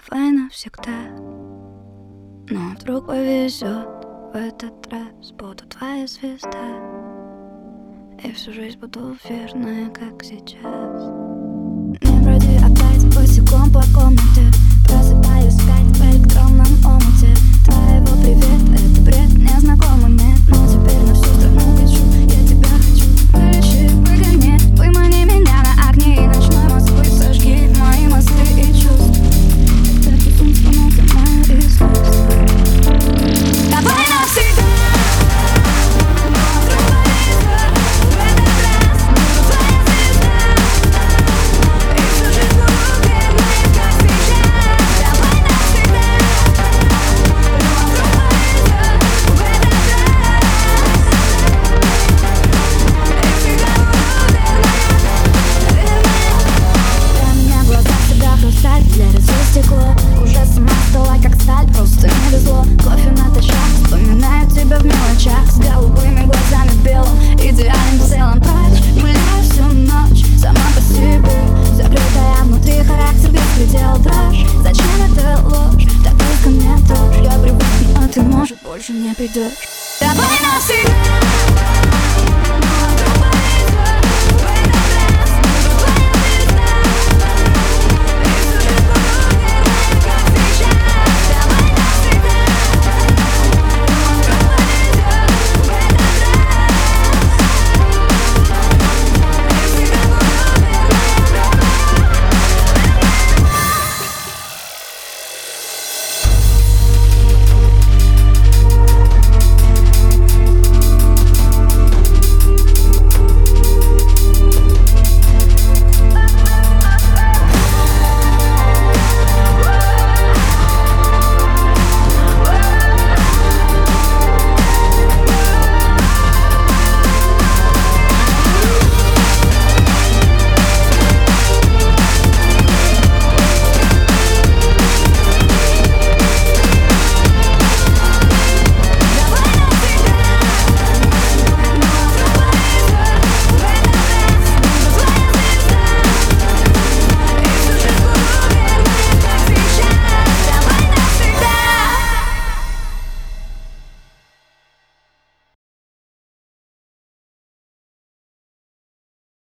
давай навсегда. Но вдруг повезет, в этот раз буду твоя звезда, и всю жизнь буду верная, как сейчас. Не броди опять босиком по комнате, просыпаюсь опять в электронном омуте твоего привет, это бред незнакомый мне, но теперь на всю страну кричу: я тебя хочу. Вылечи, выгони, вымани меня на огне и ночной Москвы сожги мои мосты и чувства. Это безумство, но ты мое искусство. Давай навсегда. Уже сама стала как сталь, просто не везло. Кофе натощак, вспоминаю тебя в мелочах, с голубыми глазами в белом, идеальным в целом прочь. Гуляю всю ночь, сама по себе, закрытая внутри, характер без предела дрожь. Зачем это ложь, так только мне дрожь. Я привыкну, а ты, может, больше не придешь.